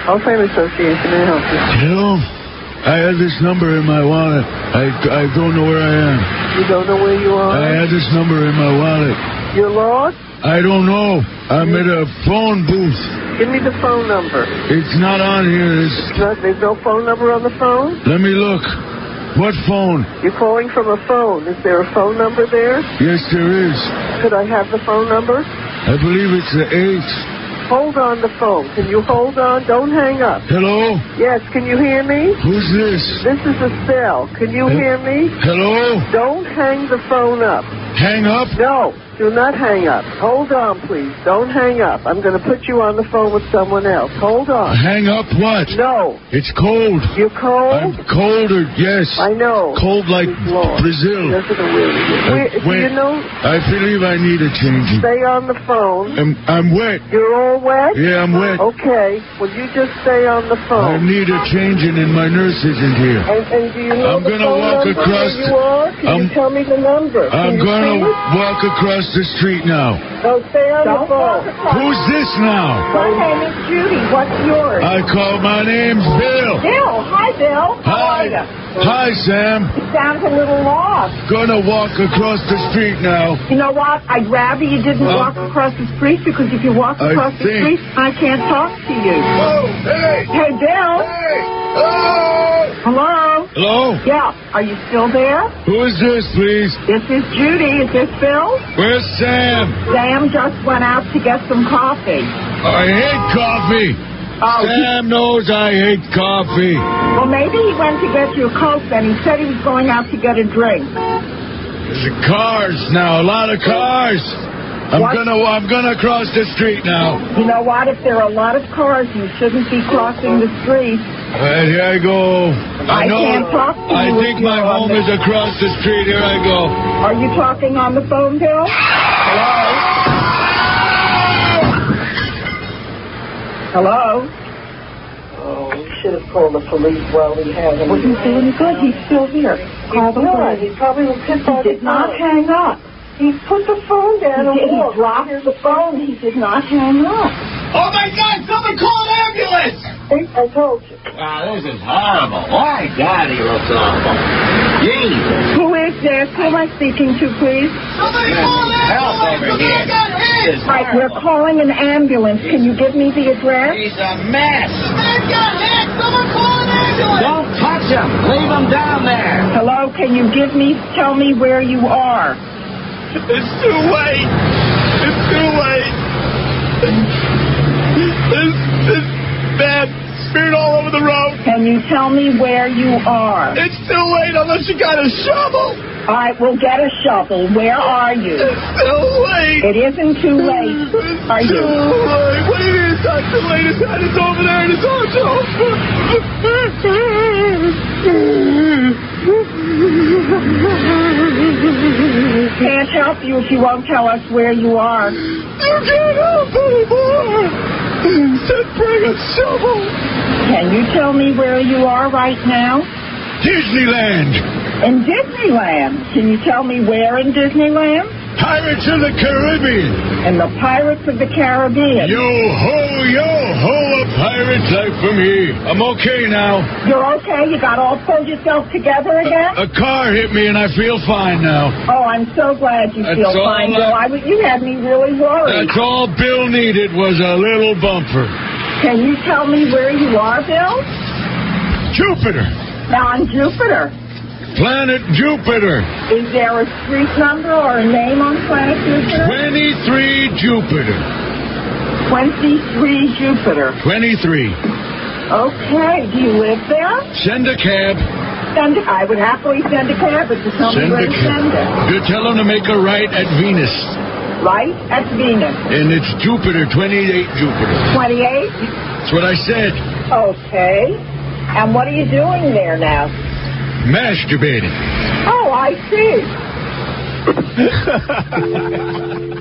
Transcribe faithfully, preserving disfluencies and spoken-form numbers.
Alzheimer's Association, may I help you? Hello? I had this number in my wallet. I, I don't know where I am. You don't know where you are? I had this number in my wallet. You're lost? I don't know. I'm at a phone booth. Give me the phone number. It's not on here. It's... It's not, there's no phone number on the phone? Let me look. What phone? You're calling from a phone. Is there a phone number there? Yes, there is. Could I have the phone number? I believe it's the eight. Hold on the phone. Can you hold on? Don't hang up. Hello? Yes, can you hear me? Who's this? This is Estelle. Can you He- hear me? Hello? Don't hang the phone up. Hang up? No, do not hang up. Hold on, please. Don't hang up. I'm going to put you on the phone with someone else. Hold on. Hang up what? No. It's cold. You're cold? I'm colder, yes. I know. Cold like Lord. Brazil. Doesn't it really? Where, do wait. you know? I believe I need a changing. Stay on the phone. I'm, I'm wet. You're all wet? Yeah, I'm wet. Okay. Well, you just stay on the I phone. need a changing and my nurse isn't here. And, and do you know I'm the gonna phone walk number across where you are? Can I'm- you tell me the number? Can I'm you gonna see it? walk across the street now. No, stay on Don't the phone. walk across. Who's this now? My name is Judy. What's yours? I call my name's Bill. Bill. Hi, Bill. How Hi. are you? Hi, Sam. You sound a little lost. Gonna walk across the street now. You know what? I'd rather you didn't Uh, walk across the street because if you walk I across the think- street, I can't talk to you. Oh, hey! Hey, Bill. Hey! Oh! Hello? Hello? Yeah. Are you still there? Who is this, please? This is Judy. Is this Bill? Where's Sam? Sam just went out to get some coffee. I hate coffee. Oh, he- Sam knows I hate coffee. well, maybe he went to get you a Coke then. He said he was going out to get a drink. There's cars now, a lot of cars. I'm What? gonna, I'm gonna cross the street now. You know what? If there are a lot of cars, you shouldn't be crossing the street. Right, here I go. I know. can't talk to I you think if my you're on home the- is across the street. Here I go. Are you talking on the phone, Bill? Hello? Hello? Oh, we should have called the police while we have him. Wouldn't do any good. He's still here. Call the Yeah, police. he probably was hit by He the did not phone. hang up. He put the phone down and He, he walked. dropped the phone. He did not hang up. Oh, my God! Someone call an ambulance! Hey, I told you. Wow, this is horrible. My God, he looks awful. Jesus. Who is this? Who am I speaking to, please? Somebody call an Help ambulance! over The man here. got hit! All right, we're calling an ambulance. Can you give me the address? He's a mess! The man got hit! Someone call an ambulance! Don't touch him! Leave him down there! Hello, can you give me, tell me where you are? It's too late! It's too late! This, this bad spirit all over the road! Can you tell me where you are? It's too late unless you got a shovel! All right, we'll get a shovel. Where are you? It's too late! It isn't too late. Are Too you? late. What do you mean it's not too late? It's, it's over there and it's also. Can't help you if you won't tell us where you are. You can't help anymore. Said bring a shovel. Can you tell me where you are right now? Disneyland. In Disneyland. Can you tell me where in Disneyland? Pirates of the Caribbean. In the Pirates of the Caribbean. Yo ho, yo ho, a pirate's life for me. I'm okay now. You're okay? You got all pulled yourself together again? A car hit me and I feel fine now. Oh, I'm so glad you That's feel all fine, I- Bill. I was, you had me really worried. That's all Bill needed was a little bumper. Can you tell me where you are, Bill? Jupiter. Now, on Jupiter. Planet Jupiter. Is there a street number or a name on planet Jupiter? twenty-three Jupiter. twenty-three Jupiter. twenty-three. Okay. Do you live there? Send a cab. Send it. I would happily send a cab, but just tell me Send where a to cab. send it. You tell him to make a right at Venus. Right? At Venus. And it's Jupiter, twenty-eight Jupiter. twenty-eight? That's what I said. Okay. And what are you doing there now? Masturbating. Oh, I see.